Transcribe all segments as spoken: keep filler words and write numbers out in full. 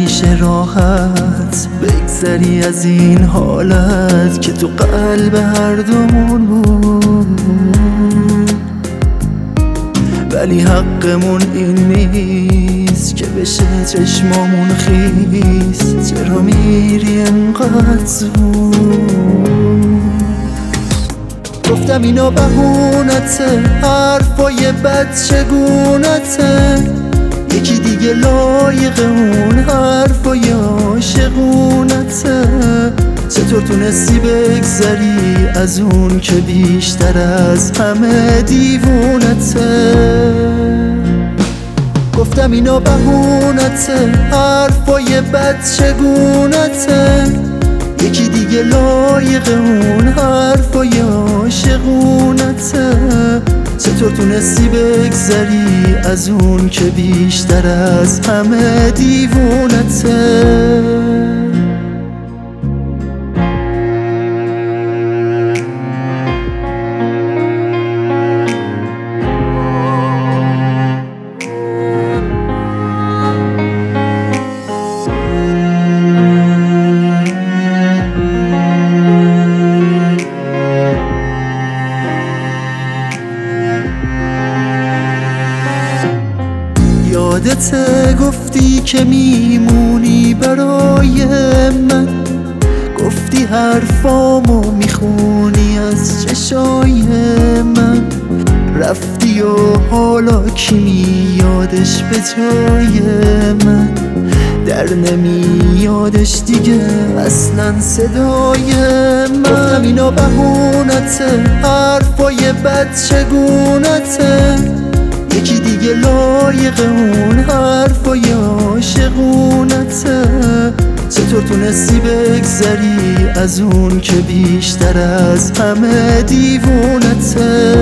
میشه راحت بگذری از این حالت که تو قلب هر دومون بود، ولی حقمون این نیست که بشه چشمامون خیس. چرا میری انقدر زود؟ گفتم اینا بهونته، حرفای بد چگونته، یکی دیگه لایق اون حرفای عاشقونته. چطور تونستی بگذری از اون که بیشتر از همه دیوونته؟ گفتم اینا بهونته، حرفای بد چگونته، یکی دیگه لایق اون حرفای عاشقونته. چطور تونستی بگذری از اون که بیشتر از همه دیوونته؟ یادته گفتی که میمونی برای من، گفتی حرفامو میخونی از چشای من. رفتی و حالا کی میادش به جای من؟ در نمیادش دیگه اصلا صدای من. گفتم اینا بهونته، حرفای بد چگونته، یکی دیگه لایق اون حرفای عاشقونته. چطور تونستی بگذری از اون که بیشتر از همه دیوونته؟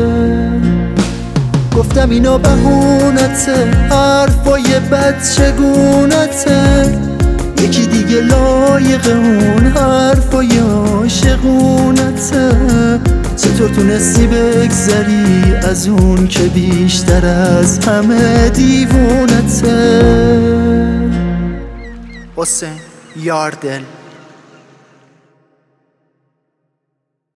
گفتم اینا بهونته، حرفای بد چگونته، یکی دیگه لایق اون حرفای عاشقونته. چطور تونستی بگذری از اون که بیشتر از همه دیوونته؟ حسین یاردل.